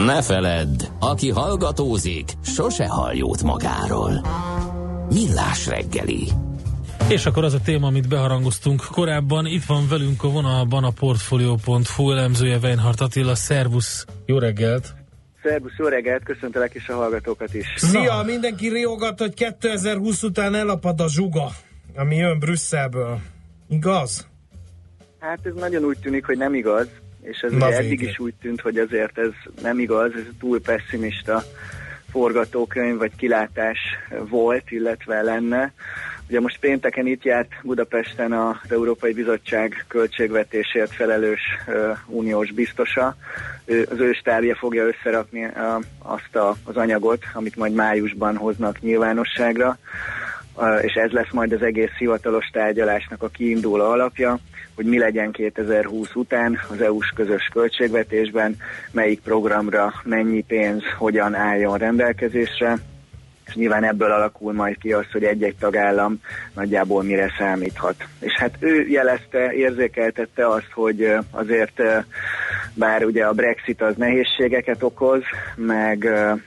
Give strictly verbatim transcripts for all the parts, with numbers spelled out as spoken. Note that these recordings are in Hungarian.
Ne feledd, aki hallgatózik, sose hall jót magáról. Millás reggeli. És akkor az a téma, amit beharangoztunk korábban, itt van velünk a vonalban a Portfolio pont hu elemzője, Weinhardt Attila. Szervusz, jó reggelt! Szervusz, jó reggelt, köszöntelek is a hallgatókat is. Szia, Na. Mindenki riogat, hogy kétezer-húsz után elapad a zsuga, ami jön Brüsszelből. Igaz? Hát ez nagyon úgy tűnik, hogy nem igaz, és ez Na, ugye eddig is úgy tűnt, hogy azért ez nem igaz, ez túl pessimista forgatókönyv vagy kilátás volt, illetve lenne. Ugye most pénteken itt járt Budapesten az Európai Bizottság költségvetésért felelős uh, uniós biztosa. Ő, az ő stábja fogja összerakni uh, azt a, az anyagot, amit majd májusban hoznak nyilvánosságra, uh, és ez lesz majd az egész hivatalos tárgyalásnak a kiinduló alapja, hogy mi legyen kétezer-húsz után az é u-s közös költségvetésben, melyik programra mennyi pénz hogyan álljon rendelkezésre, és nyilván ebből alakul majd ki az, hogy egy-egy tagállam nagyjából mire számíthat. És hát ő jelezte, érzékeltette azt, hogy azért bár ugye a Brexit az nehézségeket okoz, meg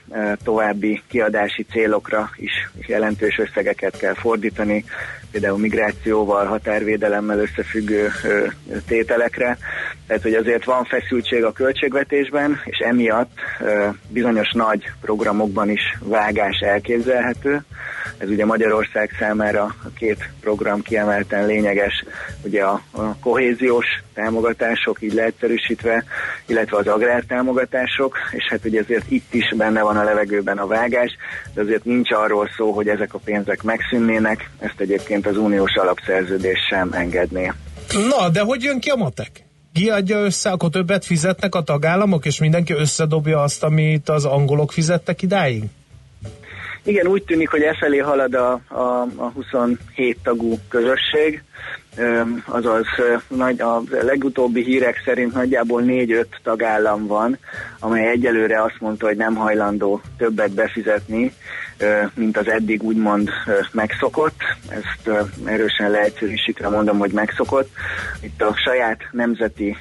további kiadási célokra is jelentős összegeket kell fordítani, például migrációval, határvédelemmel összefüggő tételekre. Tehát, hogy azért van feszültség a költségvetésben, és emiatt bizonyos nagy programokban is vágás elképzelhető. Ez ugye Magyarország számára a két program kiemelten lényeges, ugye a, a kohéziós támogatások, így leegyszerűsítve, illetve az agrártámogatások, és hát ugye ezért itt is benne van a levegőben a vágás, de azért nincs arról szó, hogy ezek a pénzek megszűnnének, ezt egyébként az uniós alapszerződés sem engedné. Na, de hogy jön ki a matek? Ki adja össze, akkor többet fizetnek a tagállamok, és mindenki összedobja azt, amit az angolok fizettek idáig? Igen, úgy tűnik, hogy e felé halad a, a, a huszonhét tagú közösség, azaz nagy, a legutóbbi hírek szerint nagyjából négy-öt tagállam van, amely egyelőre azt mondta, hogy nem hajlandó többet befizetni, mint az eddig úgymond megszokott. Ezt erősen leegyszerűsítve mondom, hogy megszokott. Itt a saját nemzeti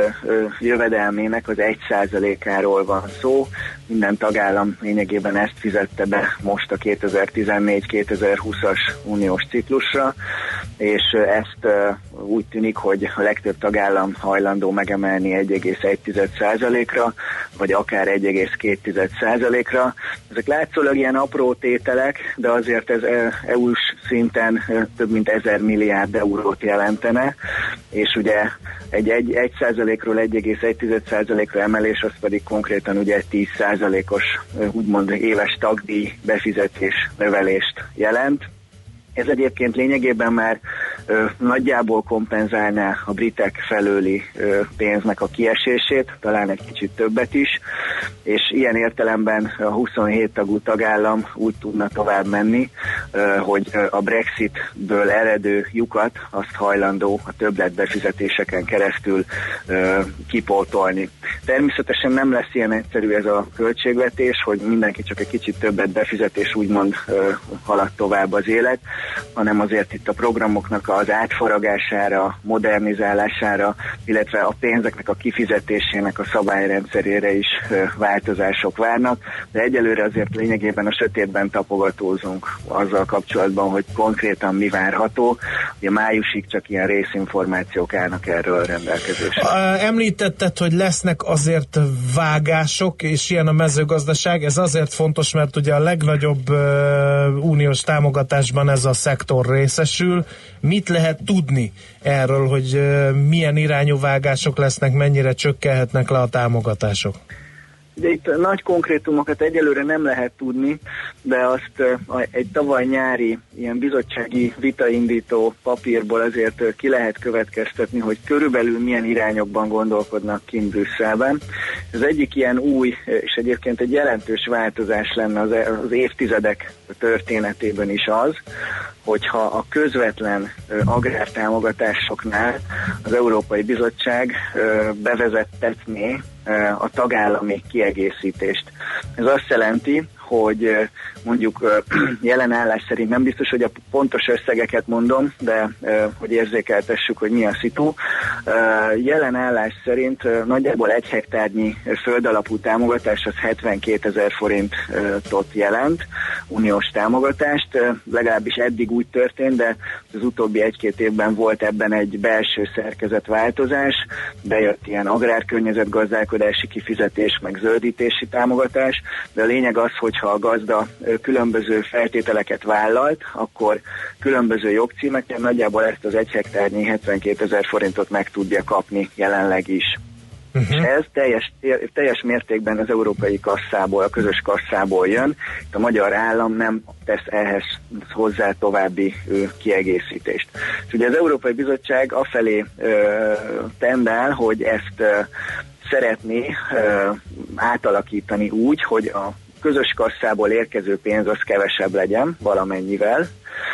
jövedelmének az egy százalékáról van szó. Minden tagállam lényegében ezt fizette be most a kétezer-tizennégy kétezer-húszas uniós ciklusra, és ezt úgy tűnik, hogy a legtöbb tagállam hajlandó megemelni egy egész egy százalékra, vagy akár egy egész két százalékra. Ezek látszólag ilyen apró tételek, de azért ez é u-s szinten több mint ezer milliárd eurót jelentene, és ugye egy egy százalékról egy egész egy százalékra emelés, az pedig konkrétan ugye egy tíz százalékos úgymond éves tagdíj befizetés növelést jelent. Ez egyébként lényegében már ö, nagyjából kompenzálná a britek felőli ö, pénznek a kiesését, talán egy kicsit többet is, és ilyen értelemben a huszonhét tagú tagállam úgy tudna tovább menni, ö, hogy a Brexitből eredő lyukat azt hajlandó a többletbefizetéseken keresztül ö, kipótolni. Természetesen nem lesz ilyen egyszerű ez a költségvetés, hogy mindenki csak egy kicsit többet befizet, és úgymond ö, halad tovább az élet, hanem azért itt a programoknak az átfaragására, modernizálására, illetve a pénzeknek a kifizetésének a szabályrendszerére is változások várnak, de egyelőre azért lényegében a sötétben tapogatózunk azzal kapcsolatban, hogy konkrétan mi várható. Ugye májusig csak ilyen részinformációk állnak erről a rendelkezésre. Említetted, hogy lesznek azért vágások, és ilyen a mezőgazdaság. Ez azért fontos, mert ugye a legnagyobb uh, uniós támogatásban ez a szektor részesül. Mit lehet tudni erről, hogy uh, milyen irányú vágások lesznek, mennyire csökkenhetnek le a támogatások? De itt nagy konkrétumokat egyelőre nem lehet tudni, de azt egy tavaly nyári ilyen bizottsági vitaindító papírból azért ki lehet következtetni, hogy körülbelül milyen irányokban gondolkodnak kint Brüsszelben. Az egyik ilyen új, és egyébként egy jelentős változás lenne az évtizedek történetében is az, hogyha a közvetlen agrártámogatásoknál az Európai Bizottság bevezettetné a tagállami kiegészítést. Ez azt jelenti, hogy mondjuk jelen állás szerint nem biztos, hogy a pontos összegeket mondom, de hogy érzékeltessük, hogy mi a szitu. Jelen állás szerint nagyjából egy hektárnyi földalapú támogatás az hetvenkétezer forintot jelent, uniós támogatást, legalábbis eddig úgy történt, de az utóbbi egy-két évben volt ebben egy belső szerkezetváltozás, bejött ilyen agrárkörnyezetgazdálkodási kifizetés, meg zöldítési támogatás, de a lényeg az, hogyha a gazda különböző feltételeket vállalt, akkor különböző jogcímeken nagyjából ezt az egy hektárnyi hetvenkétezer forintot meg tudja kapni jelenleg is. Uh-huh. És ez teljes, teljes mértékben az európai kasszából, a közös kasszából jön. A magyar állam nem tesz ehhez hozzá további ö, kiegészítést. És ugye az Európai Bizottság afelé ö, tendál, hogy ezt ö, szeretné ö, átalakítani úgy, hogy a közös kasszából érkező pénz az kevesebb legyen valamennyivel,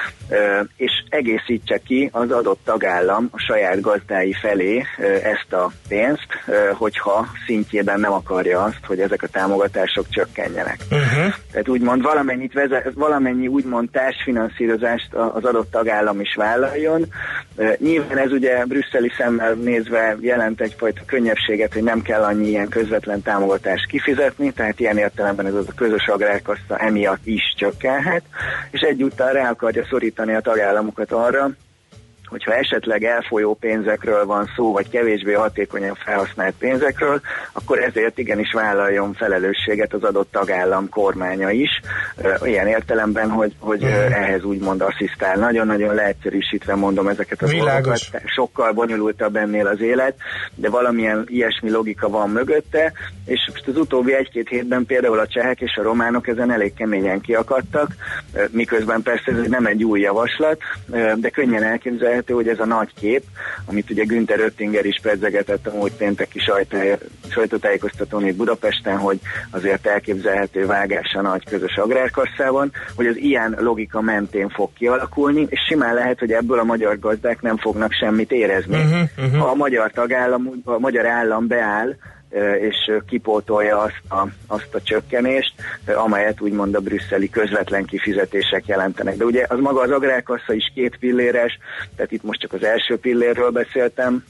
és egészítse ki az adott tagállam a saját gazdái felé ezt a pénzt, hogyha szintjében nem akarja azt, hogy ezek a támogatások csökkenjenek. Uh-huh. Tehát úgymond valamennyit vezet, valamennyi úgymond társfinanszírozást az adott tagállam is vállaljon. Nyilván ez ugye brüsszeli szemmel nézve jelent egyfajta könnyebbséget, hogy nem kell annyi ilyen közvetlen támogatást kifizetni, tehát ilyen értelemben ez az a közös agrárkassa emiatt is csökkenhet, és egyúttal rá akarja szorítani a tagállamokat arra, hogyha esetleg elfolyó pénzekről van szó, vagy kevésbé hatékonyan felhasznált pénzekről, akkor ezért igenis vállaljon felelősséget az adott tagállam kormánya is. Ilyen értelemben, hogy, hogy ehhez úgymond asszisztál. Nagyon-nagyon leegyszerűsítve mondom ezeket az dolgokat. Sokkal bonyolultabb ennél az élet, de valamilyen ilyesmi logika van mögötte, és most az utóbbi egy-két hétben például a csehek és a románok ezen elég keményen kiakadtak, miközben persze ez nem egy új javaslat, de könnyen elképzelhető, hogy ez a nagy kép, amit ugye Günther Oettinger is pedzegetett a múlt pénteki sajtótájékoztatón itt Budapesten, hogy azért elképzelhető vágás a nagy közös agrárkasszában, hogy az ilyen logika mentén fog kialakulni, és simán lehet, hogy ebből a magyar gazdák nem fognak semmit érezni. Uh-huh, uh-huh. Ha a magyar tagállam, a magyar állam beáll, és kipótolja azt a, azt a csökkenést, amelyet úgymond a brüsszeli közvetlen kifizetések jelentenek. De ugye az maga az agrárkassa is két pilléres, tehát itt most csak az első pillérről beszéltem,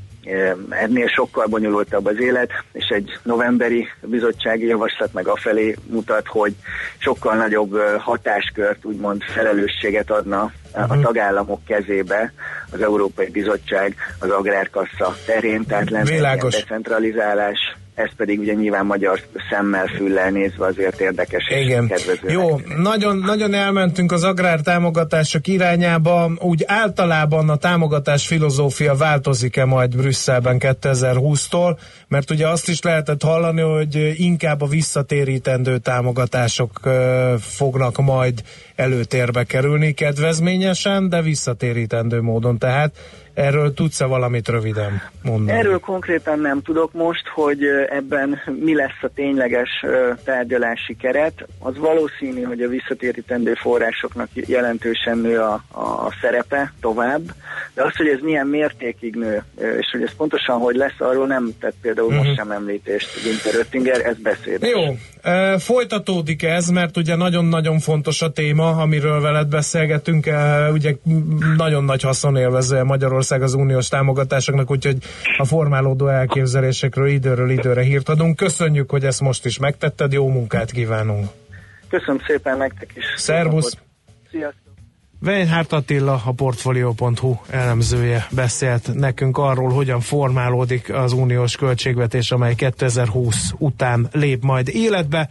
ennél sokkal bonyolultabb az élet, és egy novemberi bizottsági javaslat meg afelé mutat, hogy sokkal nagyobb hatáskört, úgymond felelősséget adna a tagállamok kezébe az Európai Bizottság az agrárkassa terén, tehát lenne egy decentralizálás. Ez pedig ugye nyilván magyar szemmel, füllel nézve azért érdekes. Igen. És kedvező. Jó, nagyon, nagyon elmentünk az agrártámogatások irányába. Úgy általában a támogatás filozófia változik-e majd Brüsszelben kétezer-húsztól? Mert ugye azt is lehetett hallani, hogy inkább a visszatérítendő támogatások fognak majd előtérbe kerülni kedvezményesen, de visszatérítendő módon. Tehát erről tudsz-e valamit röviden mondani? Erről konkrétan nem tudok most, hogy ebben mi lesz a tényleges tárgyalási keret. Az valószínű, hogy a visszatérítendő forrásoknak jelentősen nő a, a szerepe tovább, de az, hogy ez milyen mértékig nő, és hogy ez pontosan hogy lesz, arról nem tett például uh-huh. most sem említést Günther Oettinger, ez beszédes. Jó, e, folytatódik ez, mert ugye nagyon-nagyon fontos a téma, amiről veled beszélgetünk, e, ugye nagyon nagy haszonélvezője Magyarország az uniós támogatásoknak, úgyhogy a formálódó elképzelésekről időről időre hírt adunk. Köszönjük, hogy ezt most is megtetted, jó munkát kívánunk! Köszönöm szépen nektek is! Szervusz! Sziasztok! Weinhardt Attila, a Portfolio pont hu elemzője beszélt nekünk arról, hogyan formálódik az uniós költségvetés, amely kétezer-húsz után lép majd életbe.